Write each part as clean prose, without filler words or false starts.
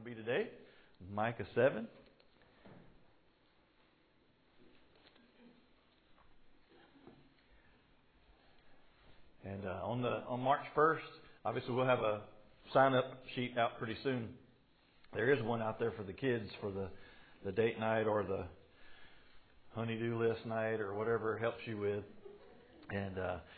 be today. Micah 7. And on March 1st, obviously we'll have a sign-up sheet out pretty soon. There is one out there for the kids for the date night or the honey-do list night or whatever it helps you with. And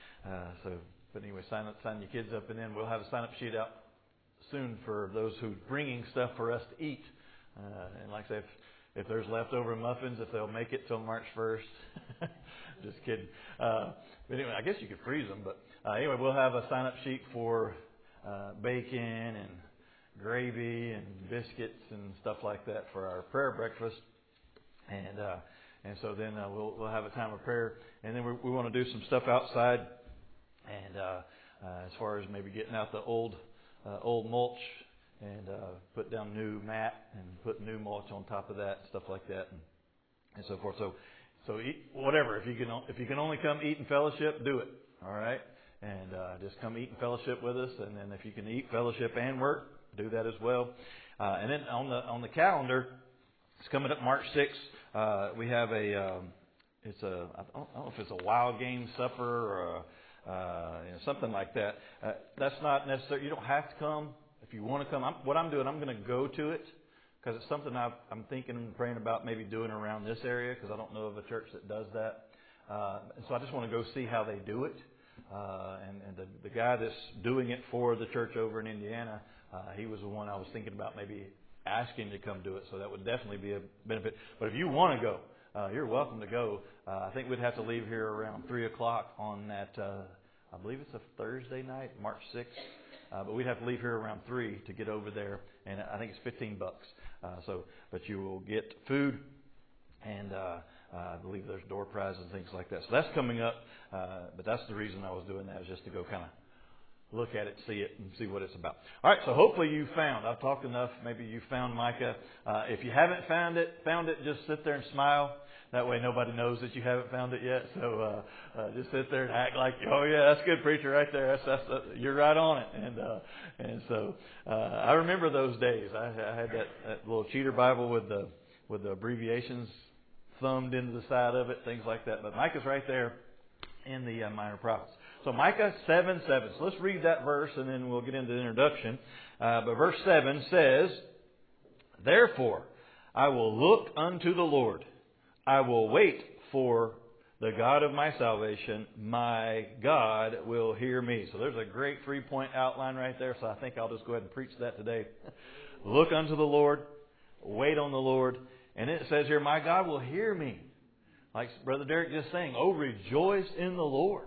but anyway, sign your kids up, and then we'll have a sign-up sheet out soon for those who are bringing stuff for us to eat. And like I said, if there's leftover muffins, if they'll make it till March 1st. Just kidding. But anyway, I guess you could freeze them. But anyway, we'll have a sign-up sheet for bacon and gravy and biscuits and stuff like that for our prayer breakfast. And so then we'll have a time of prayer. And then we want to do some stuff outside. And as far as maybe getting out the old mulch and put down new mat and put new mulch on top of that, stuff like that, and so forth. So eat, whatever. If you can only come eat and fellowship, do it. All right, and just come eat and fellowship with us. And then if you can eat, fellowship, and work, do that as well. And then on the calendar, it's coming up March 6th. We have I don't know if it's a wild game supper or something like that. That's not necessary. You don't have to come. If you want to come, what I'm doing, I'm going to go to it because it's something I'm thinking and praying about maybe doing around this area because I don't know of a church that does that. And so I just want to go see how they do it. And the guy that's doing it for the church over in Indiana, he was the one I was thinking about maybe asking to come do it. So that would definitely be a benefit. But if you want to go, you're welcome to go. I think we'd have to leave here around 3 o'clock on that, I believe it's a Thursday night, March 6th. But we'd have to leave here around 3 to get over there. And I think it's $15. But you will get food and I believe there's door prizes and things like that. So that's coming up. But that's the reason I was doing that, is just to go kind of look at it, see it, and see what it's about. All right, so hopefully you found. I've talked enough. Maybe you found Micah. If you haven't found it, just sit there and smile. That way nobody knows that you haven't found it yet. So just sit there and act like, oh yeah, that's good, preacher, right there. That's you're right on it. And so I remember those days. I had that little cheater Bible with the abbreviations thumbed into the side of it, things like that. But Micah's right there in the Minor Prophets. So Micah 7:7. So let's read that verse and then we'll get into the introduction. But verse 7 says, "Therefore I will look unto the Lord. I will wait for the God of my salvation. My God will hear me." So there's a great 3-point outline right there. So I think I'll just go ahead and preach that today. Look unto the Lord. Wait on the Lord. And it says here, my God will hear me. Like Brother Derek just saying, oh, rejoice in the Lord.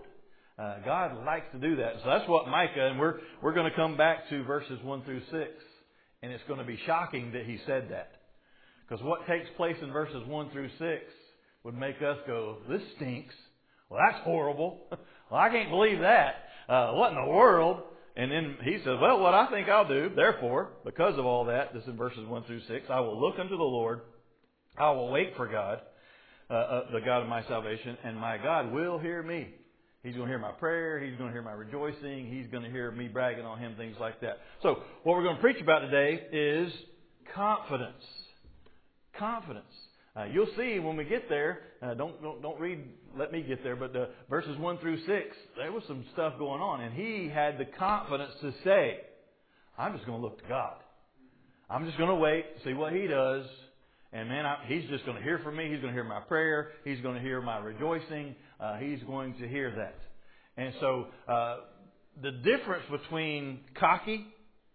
God likes to do that. So that's what Micah, and we're going to come back to verses 1 through 6. And it's going to be shocking that he said that. Because what takes place in verses 1 through 6 would make us go, this stinks. Well, that's horrible. Well, I can't believe that. What in the world? And then he says, well, what I think I'll do, therefore, because of all that, this is verses 1 through 6, I will look unto the Lord. I will wait for God, the God of my salvation, and my God will hear me. He's going to hear my prayer. He's going to hear my rejoicing. He's going to hear me bragging on Him, things like that. So what we're going to preach about today is confidence. Confidence. You'll see when we get there. Don't read. Let me get there. But verses 1 through 6, there was some stuff going on, and he had the confidence to say, "I'm just going to look to God. I'm just going to wait, see what He does, and man, He's just going to hear from me. He's going to hear my prayer. He's going to hear my rejoicing. He's going to hear that." And so the difference between cocky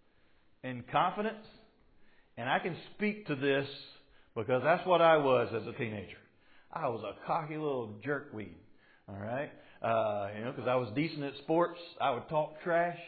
and confidence, and I can speak to this because that's what I was as a teenager. I was a cocky little jerkweed, all right? Because I was decent at sports. I would talk trash.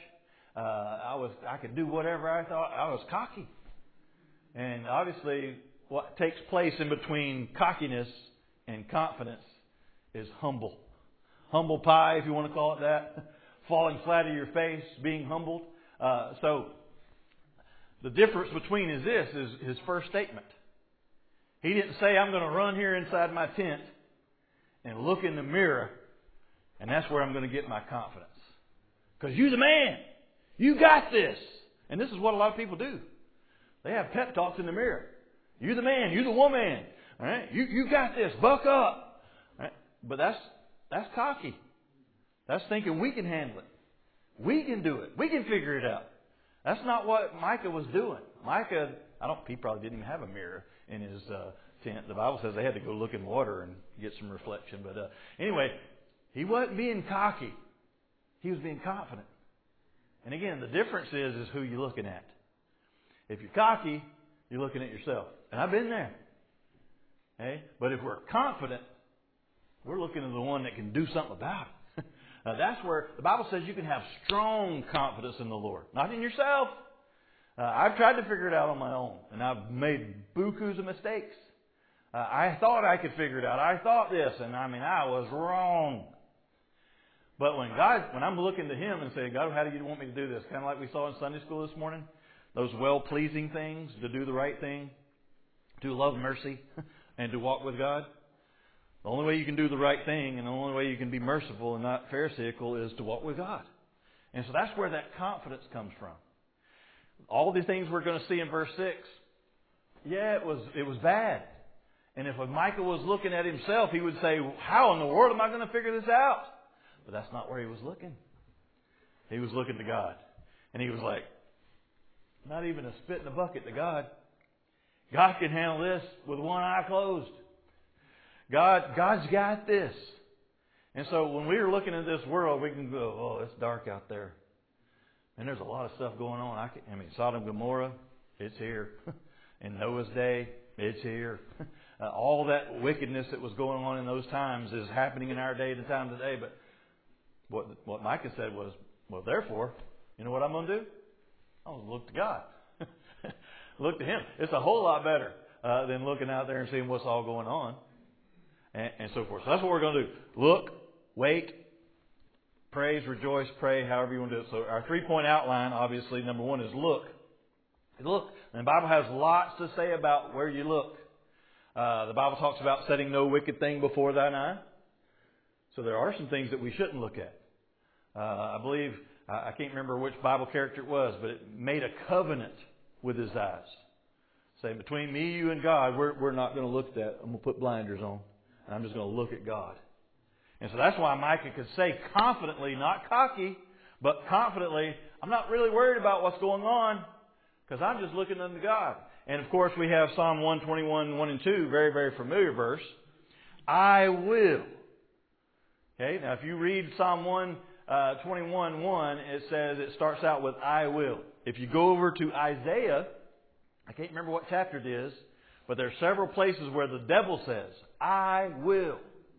I could do whatever I thought. I was cocky. And obviously, what takes place in between cockiness and confidence is humble. Humble pie, if you want to call it that. Falling flat on your face, being humbled. So the difference between is his first statement. He didn't say, I'm going to run here inside my tent and look in the mirror, and that's where I'm going to get my confidence. Because you're the man. You got this. And this is what a lot of people do. They have pep talks in the mirror. You the man, you the woman. All right? You got this. Buck up. All right? But that's cocky. That's thinking we can handle it. We can do it. We can figure it out. That's not what Micah was doing. Micah, he probably didn't even have a mirror in his tent. The Bible says they had to go look in water and get some reflection. But anyway, he wasn't being cocky. He was being confident. And again, the difference is who you're looking at. If you're cocky, you're looking at yourself. And I've been there. Okay? But if we're confident, we're looking at the one that can do something about it. That's where the Bible says you can have strong confidence in the Lord. Not in yourself. I've tried to figure it out on my own. And I've made bukus of mistakes. I thought I could figure it out. I thought this. And I was wrong. But when I'm looking to Him and saying, God, how do you want me to do this? Kind of like we saw in Sunday school this morning. Those well-pleasing things, to do the right thing, to love mercy, and to walk with God. The only way you can do the right thing and the only way you can be merciful and not pharisaical is to walk with God. And so that's where that confidence comes from. All these things we're going to see in verse 6, it was bad. And if Micah was looking at himself, he would say, how in the world am I going to figure this out? But that's not where he was looking. He was looking to God. And he was like, not even a spit in the bucket to God. God can handle this with one eye closed. God's got this. And so when we are looking at this world, we can go, oh, it's dark out there. And there's a lot of stuff going on. Sodom and Gomorrah, it's here. In Noah's day, it's here. All that wickedness that was going on in those times is happening in our day and time today. But what Micah said was, well, therefore, you know what I'm going to do? I'm going to look to God. Look to Him. It's a whole lot better than looking out there and seeing what's all going on. And so forth. So that's what we're going to do. Look, wait, praise, rejoice, pray, however you want to do it. So our 3-point outline, obviously, number one is look. Look. And the Bible has lots to say about where you look. The Bible talks about setting no wicked thing before thine eye. So there are some things that we shouldn't look at. I believe, I can't remember which Bible character it was, but it made a covenant with his eyes. Saying, between me, you, and God, we're not going to look at that. I'm going to put blinders on. And I'm just going to look at God. And so that's why Micah could say confidently, not cocky, but confidently, I'm not really worried about what's going on because I'm just looking unto God. And of course, we have Psalm 121, 1 and 2, very, very familiar verse. I will. Okay, now if you read Psalm 121, 1, it says, it starts out with I will. If you go over to Isaiah, I can't remember what chapter it is, but there are several places where the devil says, I will.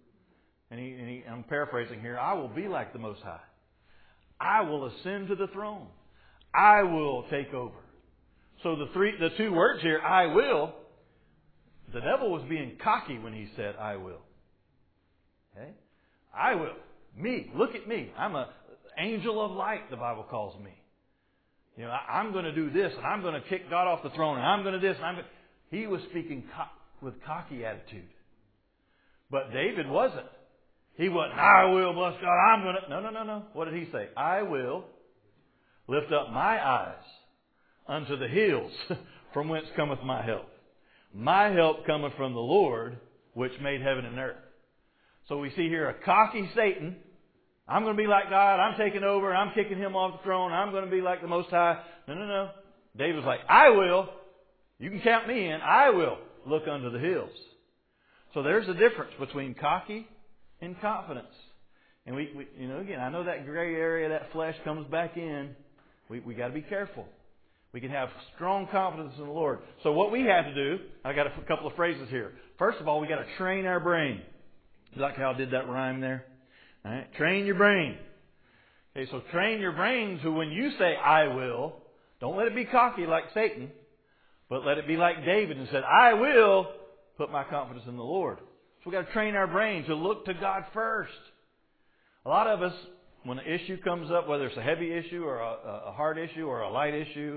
And I'm paraphrasing here, I will be like the Most High. I will ascend to the throne. I will take over. So the two words here, I will, the devil was being cocky when he said, I will. Okay? I will. Me. Look at me. I'm an angel of light, the Bible calls me. You know, I'm going to do this, and I'm going to kick God off the throne, and I'm going to do this, and He was speaking with cocky attitude. But David wasn't. He wasn't, I will, bless God, I'm going to... No. What did he say? I will lift up my eyes unto the hills from whence cometh my help. My help cometh from the Lord, which made heaven and earth. So we see here a cocky Satan. I'm going to be like God. I'm taking over. I'm kicking Him off the throne. I'm going to be like the Most High. No. David was like, I will. You can count me in. I will look unto the hills. So there's a difference between cocky and confidence. And we again, I know that gray area, that flesh comes back in. We got to be careful. We can have strong confidence in the Lord. So what we have to do, I got a couple of phrases here. First of all, we got to train our brain. You like how I did that rhyme there? All right, train your brain. Okay, so train your brain to when you say I will, don't let it be cocky like Satan, but let it be like David and said, I will put my confidence in the Lord. So we've got to train our brain to look to God first. A lot of us, when an issue comes up, whether it's a heavy issue or a hard issue or a light issue,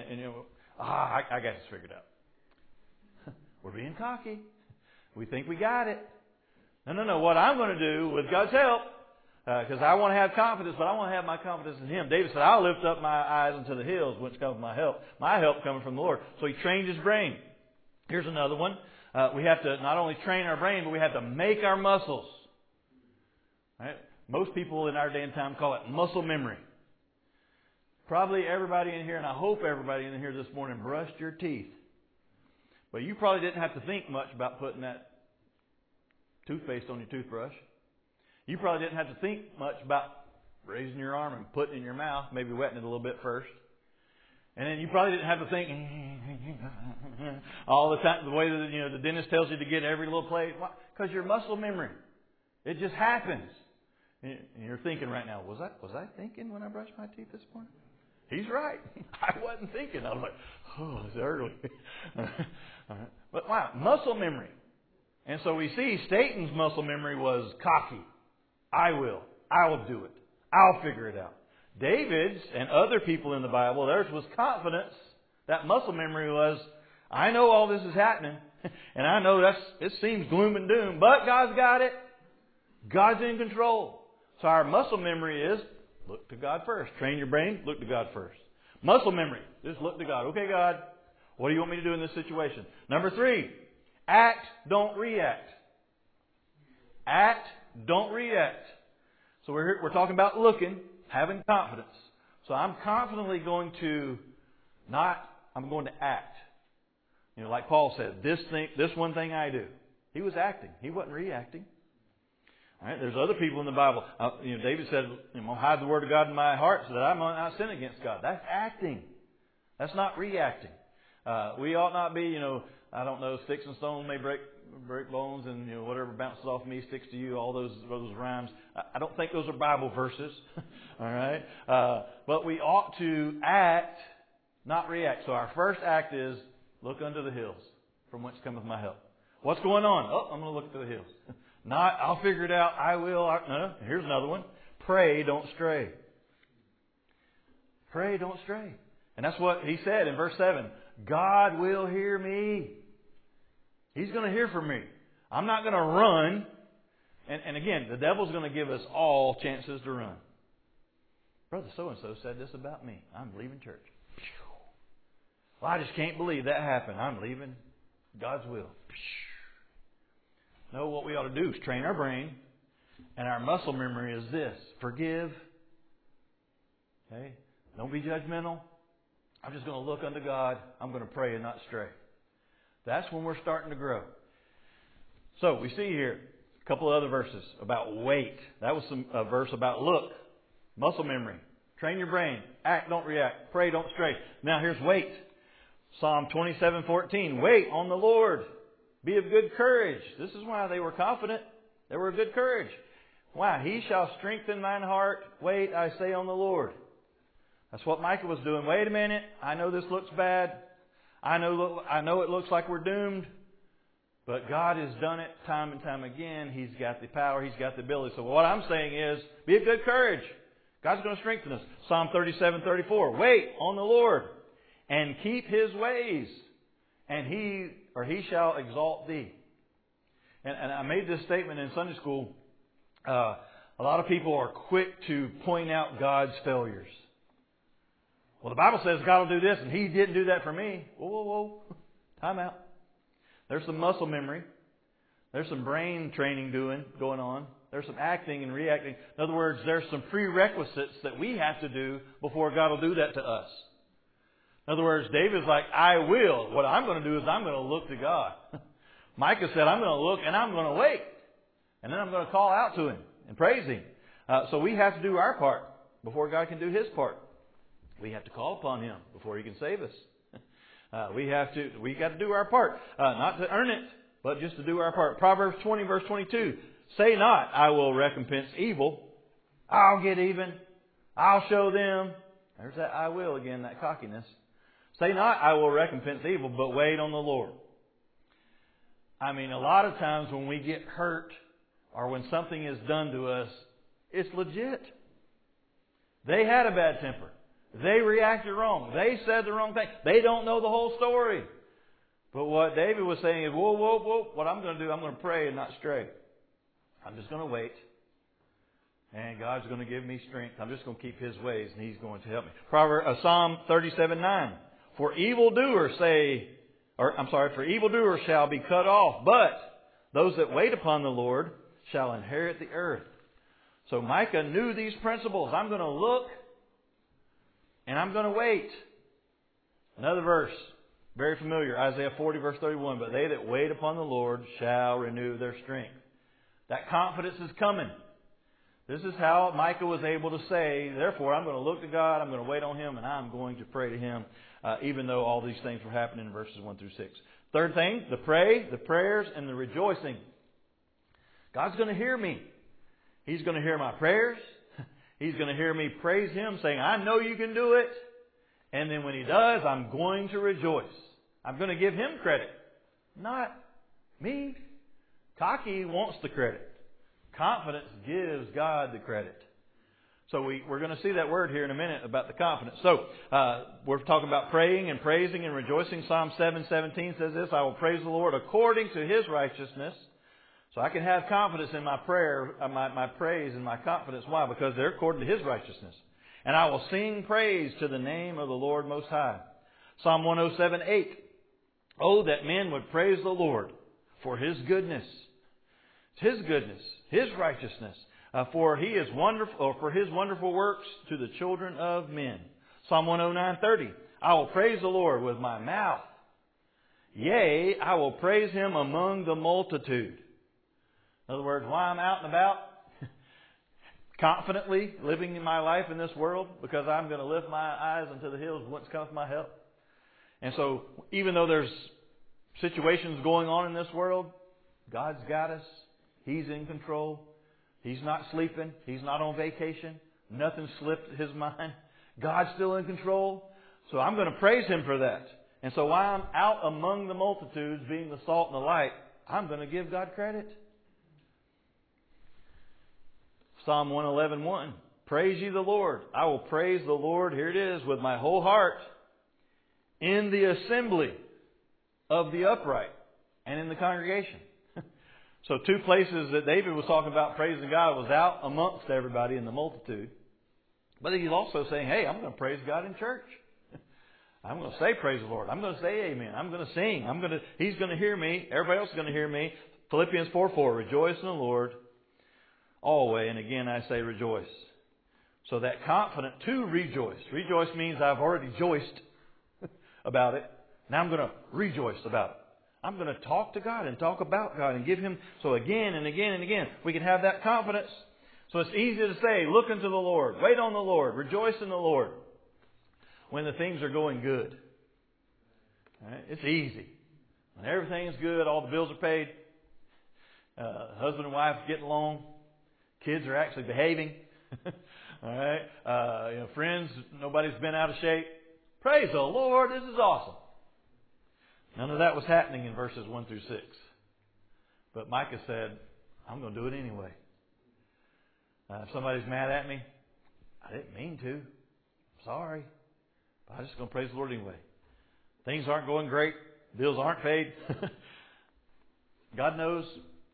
I got this figured out. We're being cocky. We think we got it. No. What I'm going to do, with God's help, Because I want to have confidence, but I want to have my confidence in Him. David said, I'll lift up my eyes unto the hills, whence comes my help. My help coming from the Lord. So he trained his brain. Here's another one. We have to not only train our brain, but we have to make our muscles. Right? Most people in our day and time call it muscle memory. Probably everybody in here, and I hope everybody in here this morning brushed your teeth. But you probably didn't have to think much about putting that toothpaste on your toothbrush. You probably didn't have to think much about raising your arm and putting it in your mouth, maybe wetting it a little bit first. And then you probably didn't have to think all the time, the way that the dentist tells you to get every little place. Because your muscle memory, it just happens. And you're thinking right now, was I thinking when I brushed my teeth this morning? He's right. I wasn't thinking. I was like, oh, it's early. All right. But wow, muscle memory. And so we see Satan's muscle memory was cocky. I will do it. I'll figure it out. David's and other people in the Bible, theirs was confidence. That muscle memory was, I know all this is happening, and I know it seems gloom and doom, but God's got it. God's in control. So our muscle memory is, look to God first. Train your brain, look to God first. Muscle memory, just look to God. Okay, God, what do you want me to do in this situation? Number 3, act, don't react. Act, don't react. So we're talking about looking, having confidence. So I'm confidently going to I'm going to act. Like Paul said, this one thing I do. He was acting. He wasn't reacting. All right, there's other people in the Bible. David said, hide the word of God in my heart so that I might not sin against God. That's acting. That's not reacting. We ought not be, I don't know, sticks and stones may break bones, and whatever bounces off me sticks to you. All those rhymes. I don't think those are Bible verses. All right, but we ought to act, not react. So our first act is look unto the hills, from whence cometh my help. What's going on? Oh, I'm going to look to the hills. Not, I'll figure it out. I will. No. Here's another one. Pray, don't stray. Pray, don't stray. And that's what he said in verse 7. God will hear me. He's going to hear from me. I'm not going to run. And again, the devil's going to give us all chances to run. Brother so-and-so said this about me. I'm leaving church. Well, I just can't believe that happened. I'm leaving God's will. No, what we ought to do is train our brain. And our muscle memory is this. Forgive. Okay? Don't be judgmental. I'm just going to look unto God. I'm going to pray and not stray. That's when we're starting to grow. So we see here a couple of other verses about wait. That was a verse about look. Muscle memory. Train your brain. Act, don't react. Pray, don't stray. Now here's wait. Psalm 27:14. Wait on the Lord. Be of good courage. This is why they were confident. They were of good courage. Why? He shall strengthen mine heart. Wait, I say, on the Lord. That's what Micah was doing. Wait a minute. I know this looks bad. I know it looks like we're doomed. But God has done it time and time again. He's got the power. He's got the ability. So what I'm saying is, be of good courage. God's going to strengthen us. Psalm 37:34. Wait on the Lord and keep His ways, and He shall exalt thee. And I made this statement in Sunday school. A lot of people are quick to point out God's failures. Well, the Bible says God will do this, and He didn't do that for me. Whoa. Time out. There's some muscle memory. There's some brain training going on. There's some acting and reacting. In other words, there's some prerequisites that we have to do before God will do that to us. In other words, David's like, I will. What I'm going to do is I'm going to look to God. Micah said, I'm going to look and I'm going to wait. And then I'm going to call out to Him and praise Him. So we have to do our part before God can do His part. We have to call upon Him before He can save us. We got to do our part. Not to earn it, but just to do our part. Proverbs 20, verse 22. Say not, I will recompense evil. I'll get even. I'll show them. There's that I will again, that cockiness. Say not, I will recompense evil, but wait on the Lord. I mean, a lot of times when we get hurt or when something is done to us, it's legit. They had a bad temper. They reacted wrong. They said the wrong thing. They don't know the whole story. But what David was saying is, whoa. What I'm going to do, I'm going to pray and not stray. I'm just going to wait. And God's going to give me strength. I'm just going to keep His ways, and He's going to help me. Psalm 37:9. For evildoers shall be cut off, but those that wait upon the Lord shall inherit the earth. So Micah knew these principles. I'm going to look, and I'm going to wait. Another verse, very familiar, Isaiah 40, verse 31. But they that wait upon the Lord shall renew their strength. That confidence is coming. This is how Micah was able to say, therefore, I'm going to look to God, I'm going to wait on Him, and I'm going to pray to Him, even though all these things were happening in verses 1 through 6. Third thing, the prayers, and the rejoicing. God's going to hear me. He's going to hear my prayers. He's going to hear me praise Him, saying, I know you can do it. And then when He does, I'm going to rejoice. I'm going to give Him credit, not me. Cocky wants the credit. Confidence gives God the credit. So we're going to see that word here in a minute about the confidence. So we're talking about praying and praising and rejoicing. Psalm 7:17 says this, I will praise the Lord according to His righteousness. So I can have confidence in my prayer, my praise and my confidence. Why? Because they're according to His righteousness. And I will sing praise to the name of the Lord Most High. Psalm 107:8. Oh, that men would praise the Lord for His goodness. His goodness, His righteousness, for He is wonderful, or for His wonderful works to the children of men. Psalm 109:30. I will praise the Lord with my mouth. Yea, I will praise Him among the multitude. In other words, why I'm out and about, confidently living in my life in this world, because I'm going to lift my eyes unto the hills whence cometh my help. And so, even though there's situations going on in this world, God's got us. He's in control. He's not sleeping. He's not on vacation. Nothing slipped His mind. God's still in control. So I'm going to praise Him for that. And so while I'm out among the multitudes, being the salt and the light, I'm going to give God credit. Psalm 111:1. Praise ye the Lord. I will praise the Lord, here it is, with my whole heart, in the assembly of the upright and in the congregation. So two places that David was talking about praising God was out amongst everybody in the multitude. But he's also saying, hey, I'm going to praise God in church. I'm going to say praise the Lord. I'm going to say amen. I'm going to sing. He's going to hear me. Everybody else is going to hear me. Philippians 4:4. Rejoice in the Lord always. And again, I say rejoice. So that confident to rejoice. Rejoice means I've already joiced about it. Now I'm going to rejoice about it. I'm going to talk to God and talk about God and give Him. So again and again and again, we can have that confidence. So it's easy to say, look unto the Lord, wait on the Lord, rejoice in the Lord when the things are going good. Right? It's easy. When everything's good, all the bills are paid, husband and wife getting along, kids are actually behaving. All right, friends, nobody's been out of shape. Praise the Lord, this is awesome. None of that was happening in verses 1 through 6. But Micah said, I'm going to do it anyway. If somebody's mad at me, I didn't mean to. Sorry. But I'm just going to praise the Lord anyway. Things aren't going great. Bills aren't paid. God knows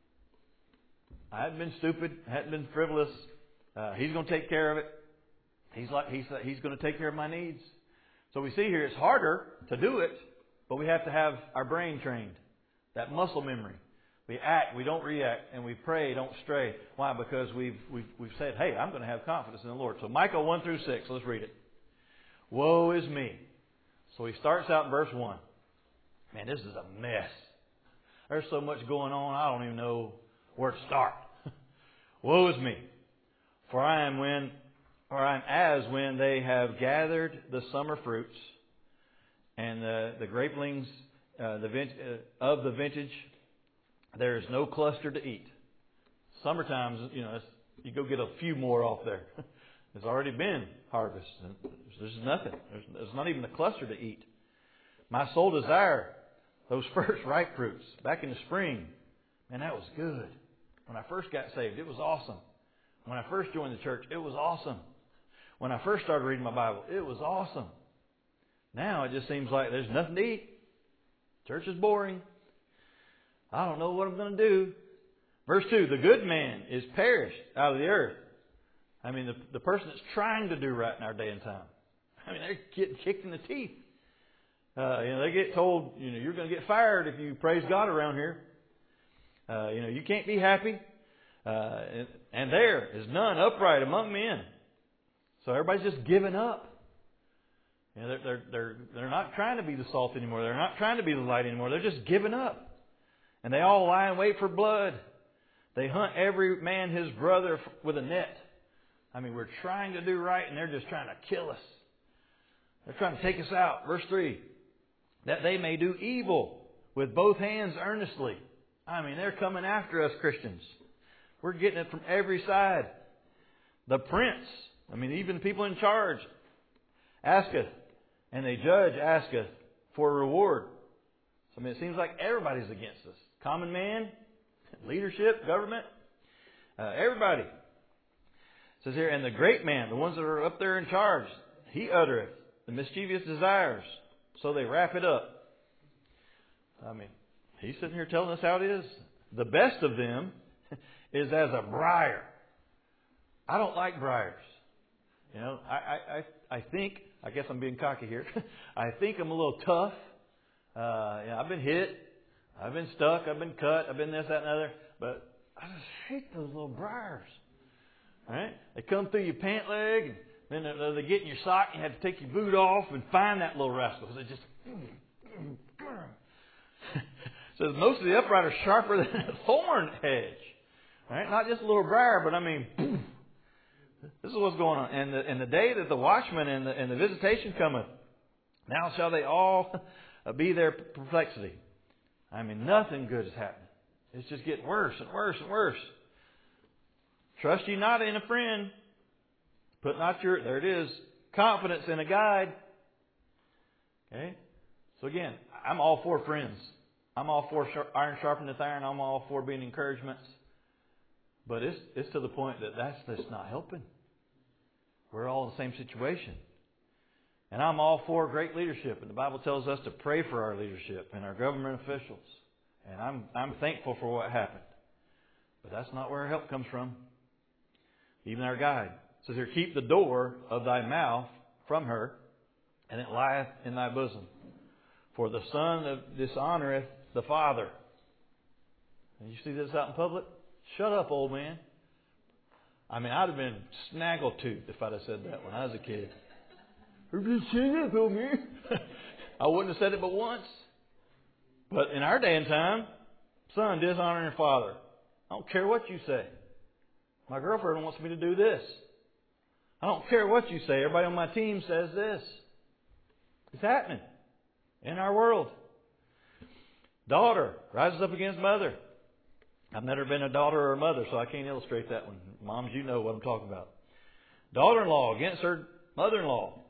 I hadn't been stupid. I hadn't been frivolous. He's going to take care of it. He's going to take care of my needs. So we see here it's harder to do it, but we have to have our brain trained. That muscle memory. We act, we don't react, and we pray, don't stray. Why? Because we've said, hey, I'm going to have confidence in the Lord. So Micah 1 through 6, let's read it. Woe is me. So he starts out in verse 1. Man, this is a mess. There's so much going on, I don't even know where to start. Woe is me. For I am as when they have gathered the summer fruits and the grapelings of the vintage. There is no cluster to eat. Summertime, you go get a few more off there. It's already been harvest. There's nothing. There's not even a cluster to eat. My soul desire those first ripe fruits back in the spring. Man, that was good. When I first got saved, it was awesome. When I first joined the church, it was awesome. When I first started reading my Bible, it was awesome. Now it just seems like there's nothing to eat. Church is boring. I don't know what I'm going to do. Verse 2, the good man is perished out of the earth. I mean, the person that's trying to do right in our day and time. I mean, they're getting kicked in the teeth. They get told, you're going to get fired if you praise God around here. You can't be happy. And there is none upright among men. So everybody's just giving up. They're not trying to be the salt anymore. They're not trying to be the light anymore. They're just giving up. And they all lie in wait for blood. They hunt every man his brother with a net. I mean, we're trying to do right and they're just trying to kill us. They're trying to take us out. Verse 3. That they may do evil with both hands earnestly. I mean, they're coming after us Christians. We're getting it from every side. The prince, even the people in charge, asketh, and the judge asketh for a reward. So, it seems like everybody's against us. Common man, leadership, government, everybody. It says here, and the great man, the ones that are up there in charge, he uttereth the mischievous desires. So they wrap it up. He's sitting here telling us how it is. The best of them is as a briar. I don't like briars. I think, I guess I'm being cocky here. I think I'm a little tough. I've been hit. I've been stuck. I've been cut. I've been this, that, and other. But I just hate those little briars. All right? They come through your pant leg, and then they get in your sock, and you have to take your boot off and find that little rascal. They just... So most of the upright are sharper than a thorn hedge. Right? Not just a little briar, but this is what's going on. And the day that the watchman and the visitation cometh, now shall they all be their perplexity. Nothing good is happening. It's just getting worse and worse and worse. Trust ye not in a friend. Put not there it is, confidence in a guide. Okay? So again, I'm all for friends. I'm all for iron sharpeneth iron. I'm all for being encouragements. But it's to the point that that's just not helping. We're all in the same situation. And I'm all for great leadership. And the Bible tells us to pray for our leadership and our government officials. And I'm thankful for what happened. But that's not where our help comes from. Even our guide says here, keep the door of thy mouth from her, and it lieth in thy bosom. For the son dishonoureth the father. And you see this out in public? Shut up, old man. I'd have been snaggletooth if I'd have said that when I was a kid. I wouldn't have said it but once. But in our day and time, son dishonoring father. I don't care what you say. My girlfriend wants me to do this. I don't care what you say. Everybody on my team says this. It's happening in our world. Daughter rises up against mother. I've never been a daughter or a mother, so I can't illustrate that one. Moms, you know what I'm talking about. Daughter-in-law against her mother-in-law.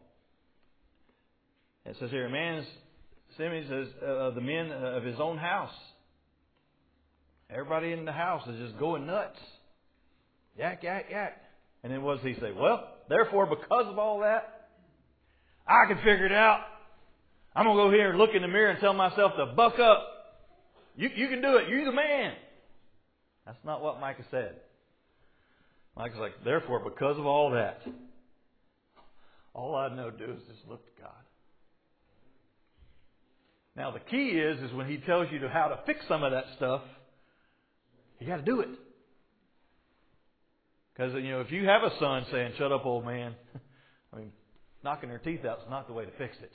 It says here, a man's Simeon says, the men of his own house. Everybody in the house is just going nuts. Yak, yak, yak. And then what does he say? Well, therefore, because of all that, I can figure it out. I'm going to go here and look in the mirror and tell myself to buck up. You can do it. You're the man. That's not what Micah said. Micah's like, therefore, because of all that, all I know to do is just look to God. Now, the key is when he tells you how to fix some of that stuff, you got to do it. Because, if you have a son saying, shut up, old man, knocking their teeth out is not the way to fix it.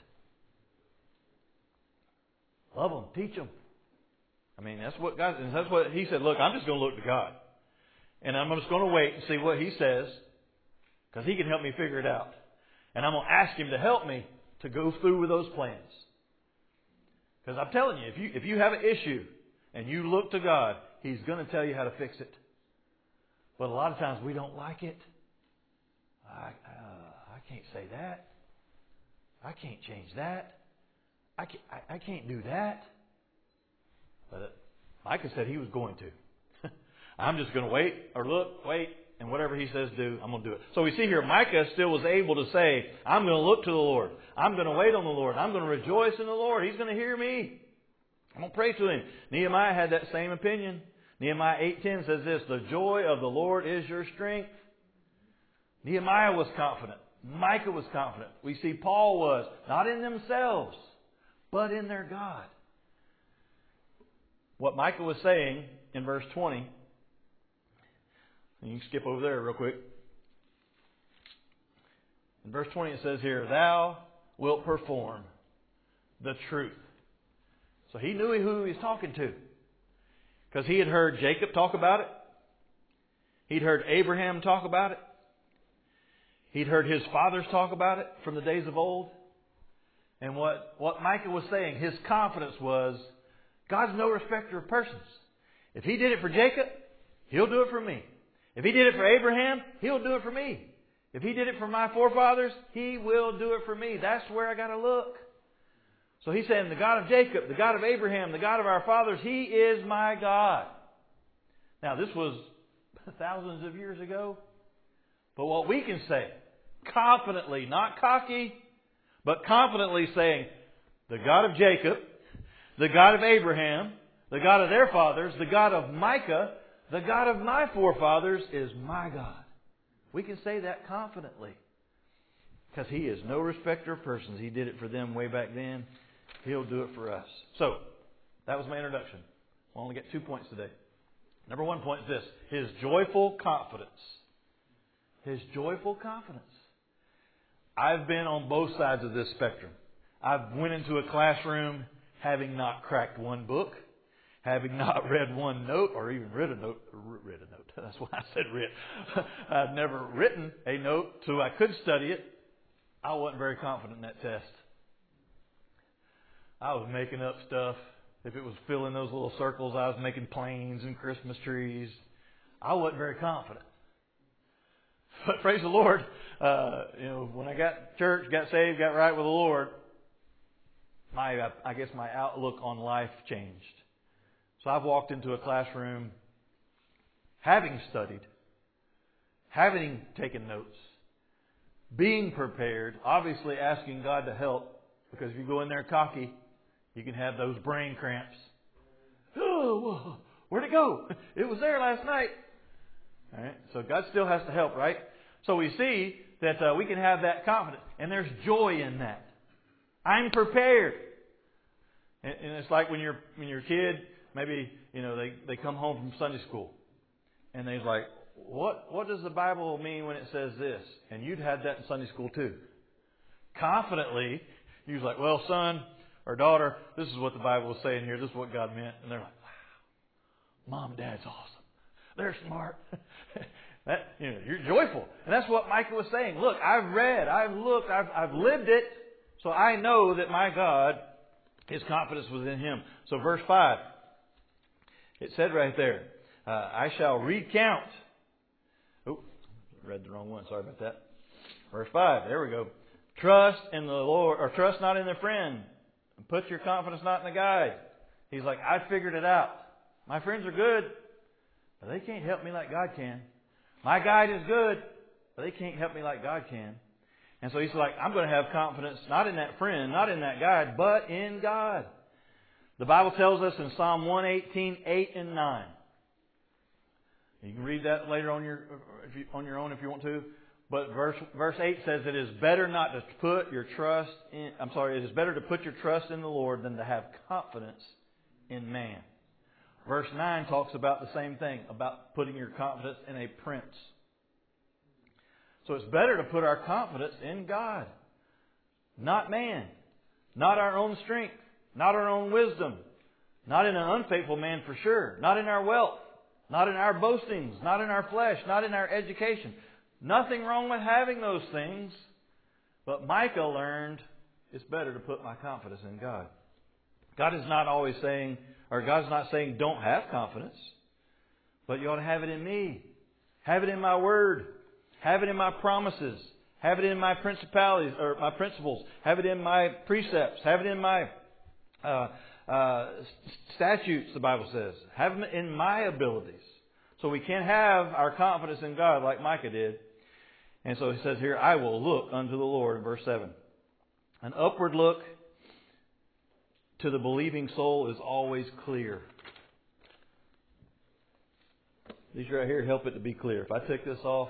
Love them. Teach them. That's what he said. Look, I'm just going to look to God. And I'm just going to wait and see what he says. Because he can help me figure it out. And I'm going to ask him to help me to go through with those plans. Because I'm telling you, if you have an issue and you look to God, he's going to tell you how to fix it. But a lot of times we don't like it. I can't say that. I can't change that. I can't do that. But Micah said he was going to. I'm just going to wait and whatever he says do, I'm going to do it. So we see here Micah still was able to say, I'm going to look to the Lord. I'm going to wait on the Lord. I'm going to rejoice in the Lord. He's going to hear me. I'm going to pray to him. Nehemiah had that same opinion. Nehemiah 8:10 says this, the joy of the Lord is your strength. Nehemiah was confident. Micah was confident. We see Paul was, not in themselves, but in their God. What Micah was saying in verse 20, and you can skip over there real quick. In verse 20 it says here, Thou wilt perform the truth. So he knew who he was talking to. Because he had heard Jacob talk about it. He'd heard Abraham talk about it. He'd heard his fathers talk about it from the days of old. And what Micah was saying, his confidence was, God's no respecter of persons. If He did it for Jacob, He'll do it for me. If He did it for Abraham, He'll do it for me. If He did it for my forefathers, He will do it for me. That's where I got to look. So he's saying, the God of Jacob, the God of Abraham, the God of our fathers, He is my God. Now, this was thousands of years ago. But what we can say, confidently, not cocky, but confidently saying, the God of Jacob, the God of Abraham, the God of their fathers, the God of Micah, the God of my forefathers is my God. We can say that confidently. Because He is no respecter of persons. He did it for them way back then. He'll do it for us. So, that was my introduction. We'll only get 2 points today. Number 1 point is this. His joyful confidence. His joyful confidence. I've been on both sides of this spectrum. I've went into a classroom having not cracked one book, having not read one note, or even read a note. That's why I said read. I've never written a note so I could study it. I wasn't very confident in that test. I was making up stuff. If it was filling those little circles, I was making planes and Christmas trees. I wasn't very confident. But praise the Lord, when I got to church, got saved, got right with the Lord, I guess my outlook on life changed. So I've walked into a classroom having studied, having taken notes, being prepared, obviously asking God to help, because if you go in there cocky, you can have those brain cramps. Oh, where'd it go? It was there last night. All right, so God still has to help, right? So we see that we can have that confidence, and there's joy in that. I'm prepared. And it's like when you're a kid, maybe they come home from Sunday school, and they're like, "What does the Bible mean when it says this?" And you'd had that in Sunday school too. Confidently, you was like, "Well, son or daughter, this is what the Bible is saying here. This is what God meant." And they're like, "Wow, Mom and Dad's awesome. They're smart." You're joyful. And that's what Micah was saying. Look, I've read, I've looked, I've lived it, so I know that my God, His confidence was in Him. So verse 5, it said right there, I shall recount. Oh, read the wrong one. Sorry about that. Verse 5, there we go. Trust in the Lord, or trust not in the friend. And put your confidence not in the guide. He's like, I figured it out. My friends are good, but they can't help me like God can. My guide is good, but they can't help me like God can. And so he's like, I'm going to have confidence not in that friend, not in that guide, but in God. The Bible tells us in Psalm 118, 8 and 9. You can read that later on your own if you want to. But verse 8 says it is better not to put your trust in, it is better to put your trust in the Lord than to have confidence in man. Verse 9 talks about the same thing, about putting your confidence in a prince. So it's better to put our confidence in God, not man, not our own strength, not our own wisdom, not in an unfaithful man for sure, not in our wealth, not in our boastings, not in our flesh, not in our education. Nothing wrong with having those things, but Micah learned it's better to put my confidence in God. God is not always saying, or God's not saying don't have confidence, but you ought to have it in me. Have it in my word. Have it in my promises. Have it in my principalities or my principles. Have it in my precepts. Have it in my statutes, the Bible says. Have it in my abilities. So we can have our confidence in God like Micah did. And so he says here, I will look unto the Lord in verse 7. An upward look to the believing soul is always clear. These right here help it to be clear. If I take this off,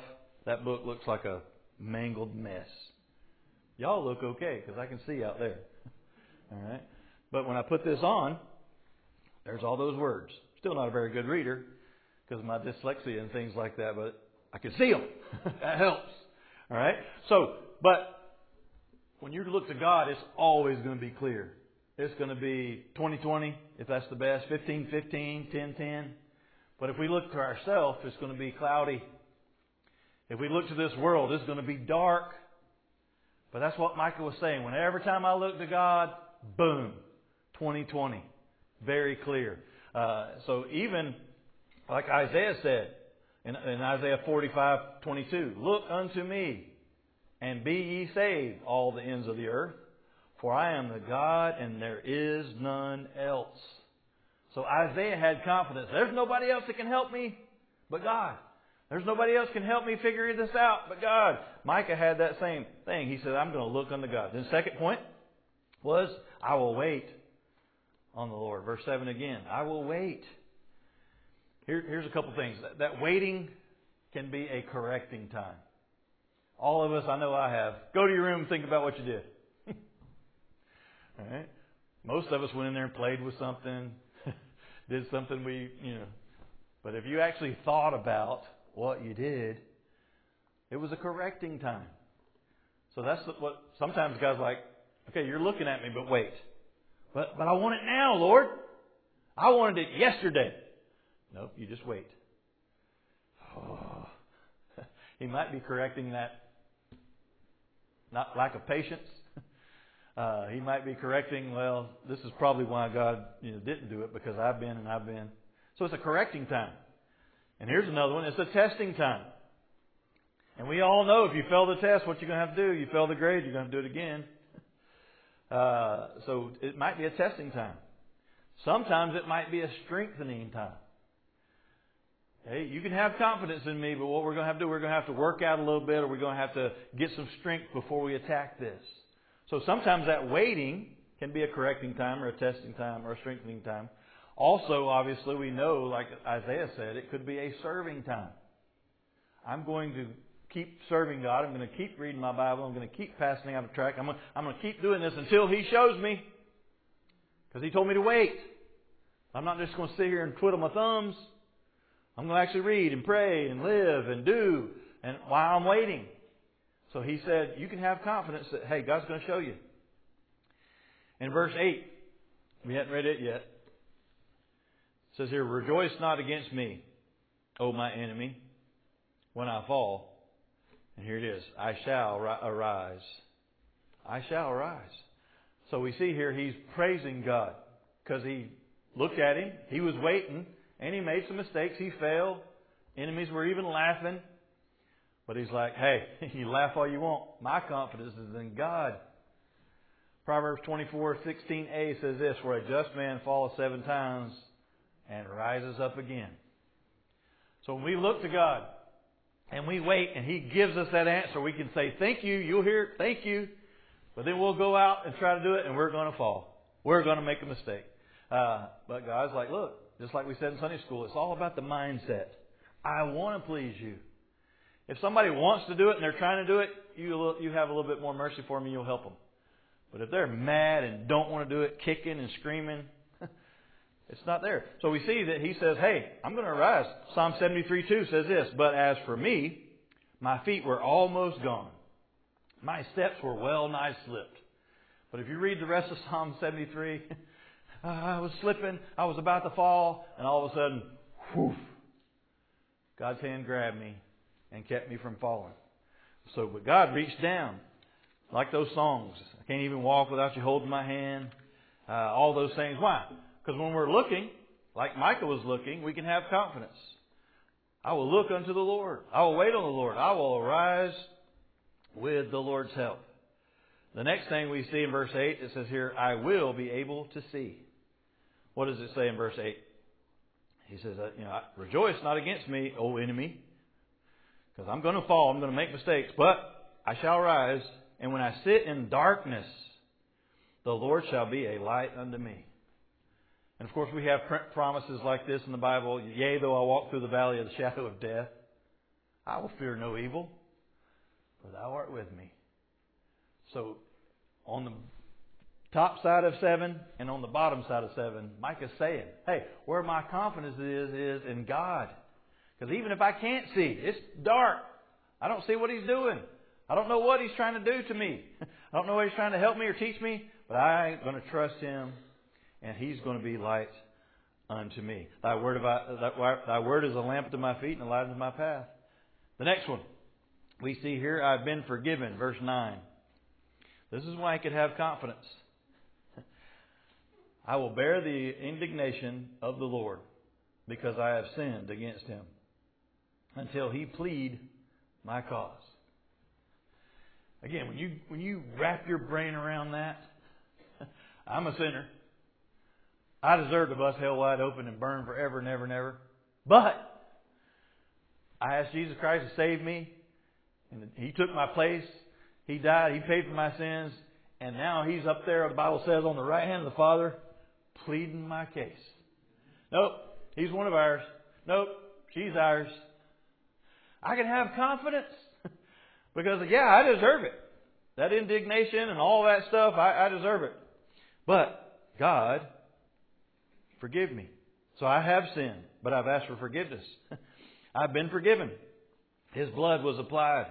that book looks like a mangled mess. Y'all look okay because I can see out there. All right. But when I put this on, there's all those words. Still not a very good reader because of my dyslexia and things like that, but I can see them. That helps. All right. So, but when you look to God, it's always going to be clear. It's going to be 20/20 if that's the best, 15/15, 10/10. But if we look to ourselves, it's going to be cloudy. If we look to this world, it's going to be dark. But that's what Micah was saying. Every time I look to God, boom, 20/20. Very clear. So even like Isaiah said in Isaiah 45:22, look unto me and be ye saved, all the ends of the earth. For I am the God and there is none else. So Isaiah had confidence. There's nobody else that can help me but God. There's nobody else can help me figure this out but God. Micah had that same thing. He said, I'm going to look unto God. Then the second point was, I will wait on the Lord. Verse 7 again, I will wait. Here's a couple things. That waiting can be a correcting time. All of us, I know I have. Go to your room and think about what you did. All right? Most of us went in there and played with something, did something But if you actually thought about what you did, it was a correcting time. So that's what sometimes God's like, okay, you're looking at me, but wait. But I want it now, Lord. I wanted it yesterday. Nope, you just wait. Oh. He might be correcting that not lack of patience. He might be correcting, well, this is probably why God didn't do it, because I've been. So it's a correcting time. And here's another one. It's a testing time. And we all know if you fail the test, what you're going to have to do. You fail the grade, you're going to have to do it again. So it might be a testing time. Sometimes it might be a strengthening time. Hey, you can have confidence in me, but what we're going to have to do, we're going to have to work out a little bit, or we're going to have to get some strength before we attack this. So sometimes that waiting can be a correcting time, or a testing time, or a strengthening time. Also, obviously, we know, like Isaiah said, it could be a serving time. I'm going to keep serving God. I'm going to keep reading my Bible. I'm going to keep passing out of track. I'm going to keep doing this until He shows me, because He told me to wait. I'm not just going to sit here and twiddle my thumbs. I'm going to actually read and pray and live and do, and while I'm waiting. So He said, you can have confidence that, hey, God's going to show you. In verse 8, we hadn't read it yet. It says here, rejoice not against me, O my enemy, when I fall. And here it is, I shall arise. I shall arise. So we see here he's praising God because he looked at him. He was waiting and he made some mistakes. He failed. Enemies were even laughing. But he's like, hey, you laugh all you want. My confidence is in God. Proverbs 24:16a says this, where a just man falleth 7 times and rises up again. So when we look to God and we wait and He gives us that answer, we can say, thank you, you'll hear it, thank you. But then we'll go out and try to do it and we're going to fall. We're going to make a mistake. But God's like, look, just like we said in Sunday school, it's all about the mindset. I want to please you. If somebody wants to do it and they're trying to do it, you have a little bit more mercy for them and you'll help them. But if they're mad and don't want to do it, kicking and screaming, it's not there. So we see that he says, hey, I'm going to arise. Psalm 73:2 says this, but as for me, my feet were almost gone. My steps were well nigh slipped. But if you read the rest of Psalm 73, I was slipping, I was about to fall, and all of a sudden, whoof, God's hand grabbed me and kept me from falling. So, but God reached down, like those songs. I can't even walk without you holding my hand. All those things. Why? Because when we're looking, like Micah was looking, we can have confidence. I will look unto the Lord. I will wait on the Lord. I will arise with the Lord's help. The next thing we see in verse 8, it says here, I will be able to see. What does it say in verse 8? He says, rejoice not against me, O enemy, because I'm going to fall, I'm going to make mistakes, but I shall rise, and when I sit in darkness, the Lord shall be a light unto me. And of course we have promises like this in the Bible. Yea, though I walk through the valley of the shadow of death, I will fear no evil, for thou art with me. So, on the top side of 7 and on the bottom side of 7, Micah's saying, hey, where my confidence is in God. Because even if I can't see, it's dark. I don't see what He's doing. I don't know what He's trying to do to me. I don't know what He's trying to help me or teach me, but I'm going to trust Him, and He's going to be light unto me. Thy word is a lamp to my feet and a light unto my path. The next one we see here, I've been forgiven, verse 9. This is why I could have confidence. I will bear the indignation of the Lord because I have sinned against Him until He plead my cause. Again, when you wrap your brain around that, I'm a sinner. I deserve to bust hell wide open and burn forever and ever and ever. But I asked Jesus Christ to save me, and He took my place. He died. He paid for my sins. And now He's up there, the Bible says, on the right hand of the Father, pleading my case. Nope, He's one of ours. Nope, she's ours. I can have confidence because, yeah, I deserve it. That indignation and all that stuff, I deserve it. But God, forgive me. So I have sinned, but I've asked for forgiveness. I've been forgiven. His blood was applied.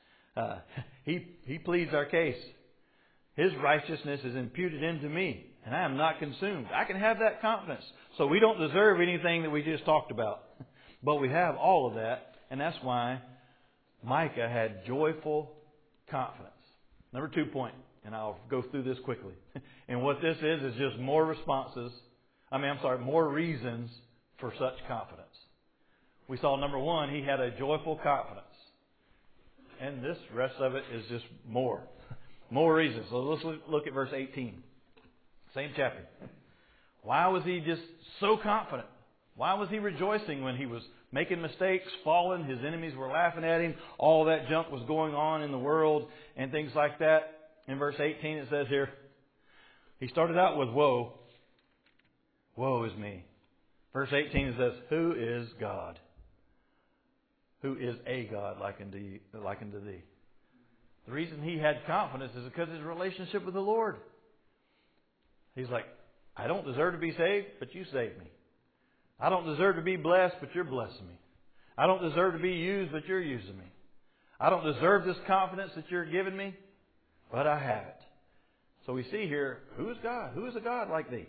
He pleads our case. His righteousness is imputed into me, and I am not consumed. I can have that confidence. So we don't deserve anything that we just talked about. But we have all of that, and that's why Micah had joyful confidence. Number 2 point, and I'll go through this quickly. And what this is just more more reasons for such confidence. We saw number 1, he had a joyful confidence. And this rest of it is just more reasons. So let's look at verse 18. Same chapter. Why was he just so confident? Why was he rejoicing when he was making mistakes, falling, his enemies were laughing at him, all that junk was going on in the world and things like that? In verse 18 it says here, he started out with woe. Woe is me. Verse 18 it says, who is God? Who is a God like unto thee? The reason he had confidence is because of his relationship with the Lord. He's like, I don't deserve to be saved, but you saved me. I don't deserve to be blessed, but you're blessing me. I don't deserve to be used, but you're using me. I don't deserve this confidence that you're giving me, but I have it. So we see here, who is God? Who is a God like thee?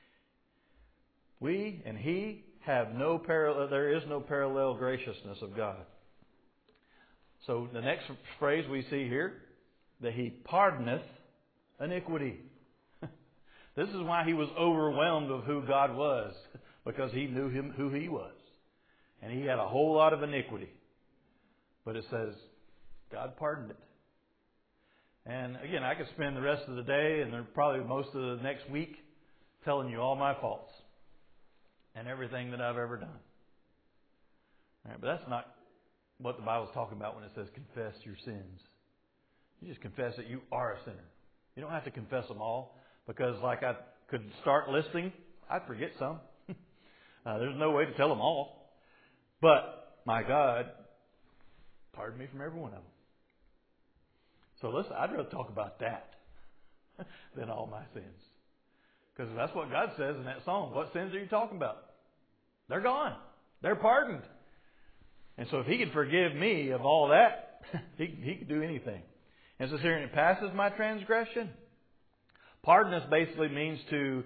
We and He have no parallel. There is no parallel graciousness of God. So the next phrase we see here, that He pardoneth iniquity. This is why he was overwhelmed of who God was, because he knew who He was. And he had a whole lot of iniquity. But it says, God pardoned it. And again, I could spend the rest of the day and probably most of the next week telling you all my faults and everything that I've ever done. All right, but that's not what the Bible's talking about when it says confess your sins. You just confess that you are a sinner. You don't have to confess them all, because like I could start listing, I'd forget some. There's no way to tell them all. But my God pardoned me from every one of them. So listen, I'd rather talk about that than all my sins. Because that's what God says in that song. What sins are you talking about? They're gone. They're pardoned. And so if He could forgive me of all that, He could do anything. And it says here, and it passes my transgression. Pardoneth basically means to,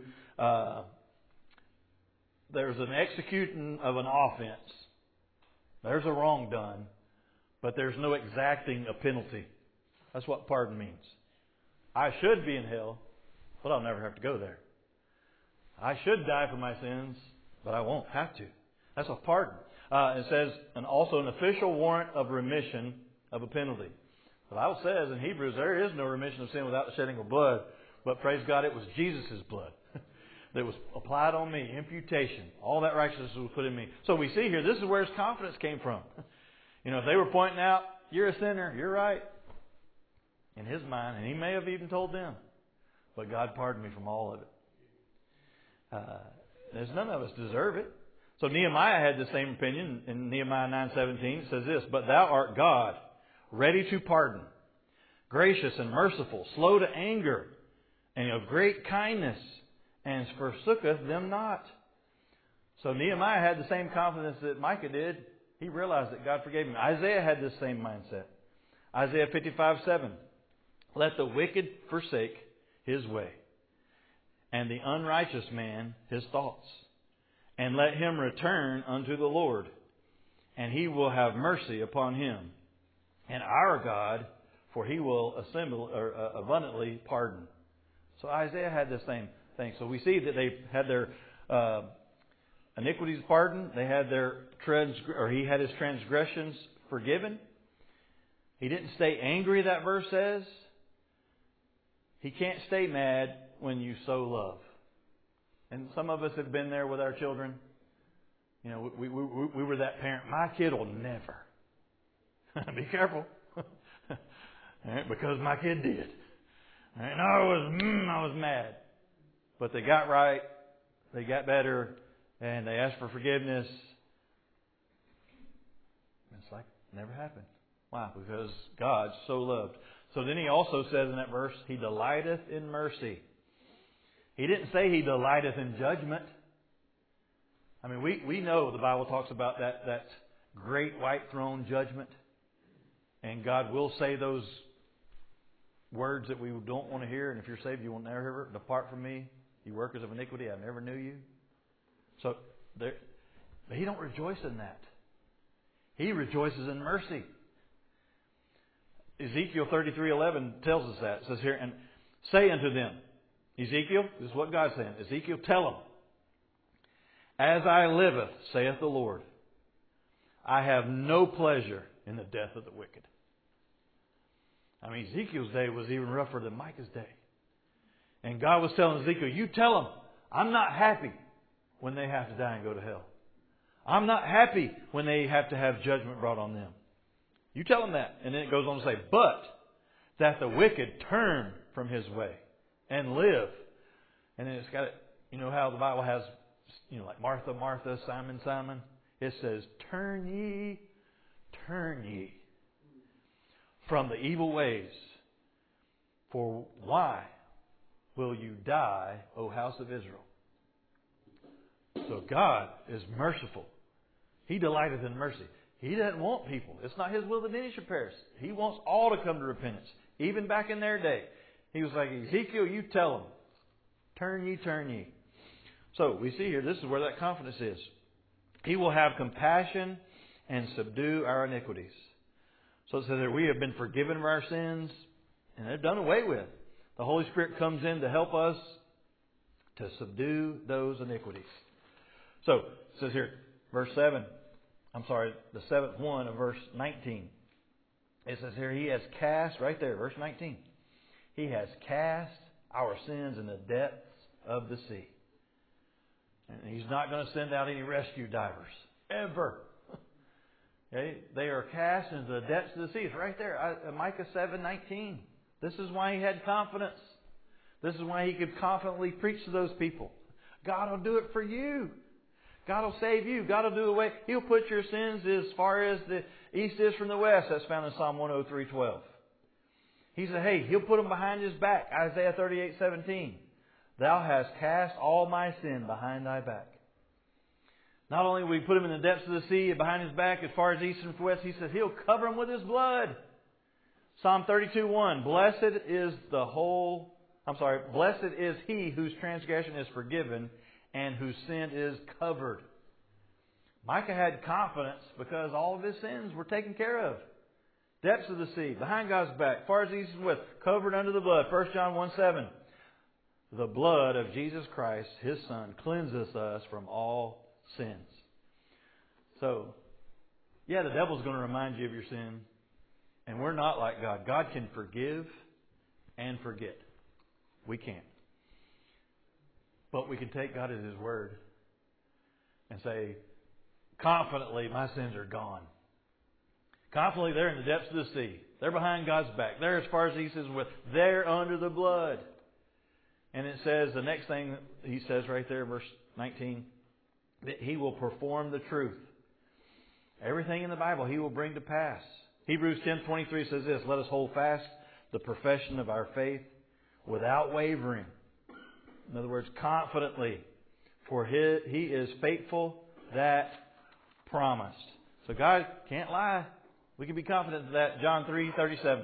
there's an executing of an offense. There's a wrong done, but there's no exacting a penalty. That's what pardon means. I should be in hell, but I'll never have to go there. I should die for my sins, but I won't have to. That's a pardon. It says, and also an official warrant of remission of a penalty. The Bible says in Hebrews, there is no remission of sin without the shedding of blood. But praise God, it was Jesus' blood that was applied on me. Imputation. All that righteousness was put in me. So we see here, this is where his confidence came from. You know, if they were pointing out, you're a sinner, you're right. In his mind, and he may have even told them. But God pardoned me from all of it. There's none of us deserve it. So Nehemiah had the same opinion. In Nehemiah 9:17 it says this, "But thou art God, ready to pardon, gracious and merciful, slow to anger, and of great kindness, and forsooketh them not." So Nehemiah had the same confidence that Micah did. He realized that God forgave him. Isaiah had this same mindset. Isaiah 55:7, "Let the wicked forsake his way, and the unrighteous man his thoughts. And let him return unto the Lord, and He will have mercy upon him, and our God, for He will abundantly pardon." So Isaiah had the same thing. So we see that they had their iniquities pardoned. They had he had his transgressions forgiven. He didn't stay angry, that verse says. He can't stay mad when you sow love. And some of us have been there with our children. You know, we were that parent. My kid will never. Be careful. All right, because my kid did. All right, and I was mad. But they got right. They got better. And they asked for forgiveness. It's like it never happened. Why? Because God so loved. So then he also says in that verse, He delighteth in mercy. He didn't say He delighteth in judgment. I mean, we know the Bible talks about that great white throne judgment. And God will say those words that we don't want to hear. And if you're saved, you will never hear, "Depart from me, you workers of iniquity, I never knew you." So but He don't rejoice in that. He rejoices in mercy. Ezekiel 33:11 tells us that. It says here, "And say unto them," Ezekiel, this is what God's saying. Ezekiel, tell them, "As I liveth, saith the Lord, I have no pleasure in the death of the wicked." I mean, Ezekiel's day was even rougher than Micah's day. And God was telling Ezekiel, you tell them, I'm not happy when they have to die and go to hell. I'm not happy when they have to have judgment brought on them. You tell them that. And then it goes on to say, "But that the wicked turn from his way and live." And then it's got, you know how the Bible has, like Martha, Martha, Simon, Simon. It says, turn ye from the evil ways. For why will you die, O house of Israel? So God is merciful. He delighteth in mercy. He doesn't want people. It's not His will that any should perish. He wants all to come to repentance. Even back in their day. He was like, Ezekiel, you tell them. Turn ye, turn ye. So we see here, this is where that confidence is. He will have compassion and subdue our iniquities. So it says that we have been forgiven of our sins and they're done away with. The Holy Spirit comes in to help us to subdue those iniquities. So it says here, the seventh one of verse 19. It says here, He has cast, right there, verse 19. He has cast our sins in the depths of the sea. And He's not going to send out any rescue divers. Ever. Okay? They are cast into the depths of the sea. It's right there. Micah 7:19. This is why he had confidence. This is why he could confidently preach to those people. God will do it for you. God will save you. God will do away. He'll put your sins as far as the east is from the west. That's found in Psalm 103:12. He said, hey, He'll put them behind His back. Isaiah 38:17. Thou hast cast all my sin behind thy back. Not only will He put him in the depths of the sea behind His back as far as east and west, He says He'll cover him with His blood. Psalm 32:1. Blessed is he whose transgression is forgiven and whose sin is covered. Micah had confidence because all of his sins were taken care of. Depths of the sea, behind God's back, far as east and west, covered under the blood. 1 John 1:7. The blood of Jesus Christ, His Son, cleanses us from all sins. So, yeah, the devil's going to remind you of your sin. And we're not like God. God can forgive and forget. We can't. But we can take God at His word and say, confidently, my sins are gone. Confidently, they're in the depths of the sea. They're behind God's back. They're as far as He says, they're under the blood. And it says, the next thing He says right there, verse 19, that He will perform the truth. Everything in the Bible He will bring to pass. Hebrews 10:23 says this, let us hold fast the profession of our faith without wavering. In other words, confidently. For He is faithful that promised. So God can't lie. We can be confident of that. John 6:37.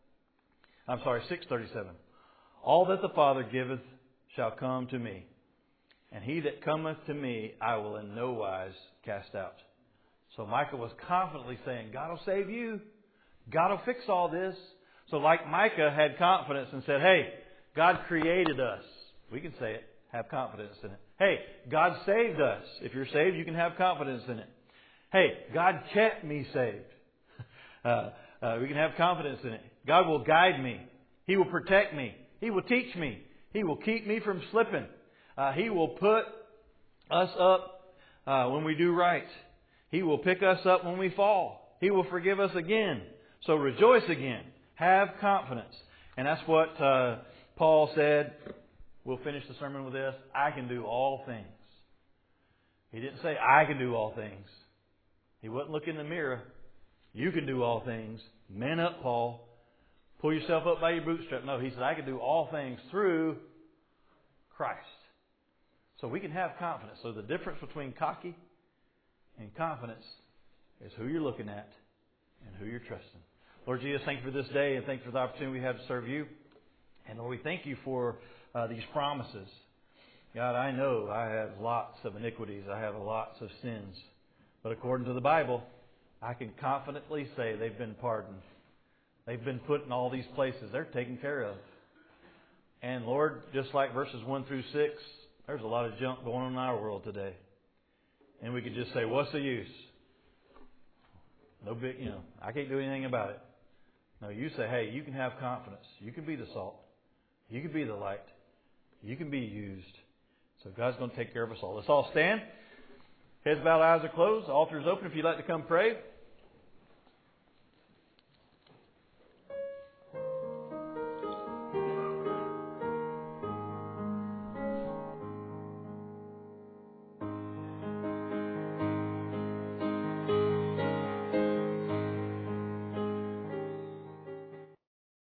All that the Father giveth shall come to me. And he that cometh to me, I will in no wise cast out. So Micah was confidently saying, God will save you. God will fix all this. So like Micah had confidence and said, hey, God created us. We can say it. Have confidence in it. Hey, God saved us. If you're saved, you can have confidence in it. Hey, God kept me saved. We can have confidence in it. God will guide me. He will protect me. He will teach me. He will keep me from slipping. He will put us up when we do right. He will pick us up when we fall. He will forgive us again. So rejoice again. Have confidence. And that's what Paul said. We'll finish the sermon with this. I can do all things. He didn't say, I can do all things. He wasn't looking in the mirror. You can do all things. Man up, Paul. Pull yourself up by your bootstrap. No, he said, I can do all things through Christ. So we can have confidence. So the difference between cocky and confidence is who you're looking at and who you're trusting. Lord Jesus, thank you for this day and thank you for the opportunity we have to serve you. And Lord, we thank you for these promises. God, I know I have lots of iniquities. I have lots of sins. But according to the Bible, I can confidently say they've been pardoned. They've been put in all these places. They're taken care of. And Lord, just like verses 1 through 6, there's a lot of junk going on in our world today. And we could just say, what's the use? No big, I can't do anything about it. No, you say, hey, you can have confidence. You can be the salt. You can be the light. You can be used. So God's going to take care of us all. Let's all stand. Heads bowed, eyes are closed. The altar is open if you'd like to come pray.